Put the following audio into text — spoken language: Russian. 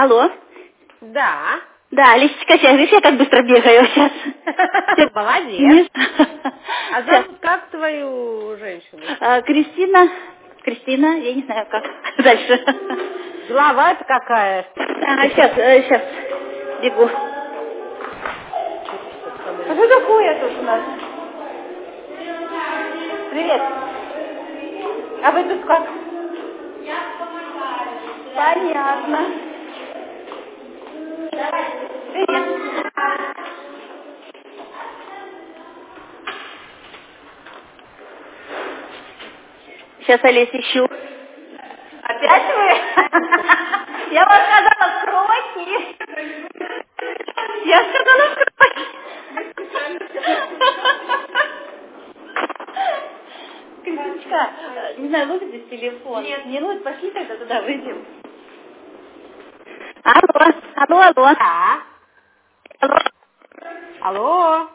Алло. Да. Да, Лисичка, сейчас, видишь, я как быстро бегаю сейчас. Молодец. А зовут как твою женщину? Кристина. Кристина, я не знаю, как дальше. Голова-то какая? Сейчас, бегу. А что такое тут у нас? Привет. А вы тут как? Я помогаю. Понятно. Привет. Сейчас, Олесь, ищу. Опять вы? Я вам сказала, скройте. Я сказала, скройте. Крисочка, не знаю, ловит здесь телефон? Нет. Не ловит, пошли тогда туда выйдем. Алло. Да. Алло. Алло.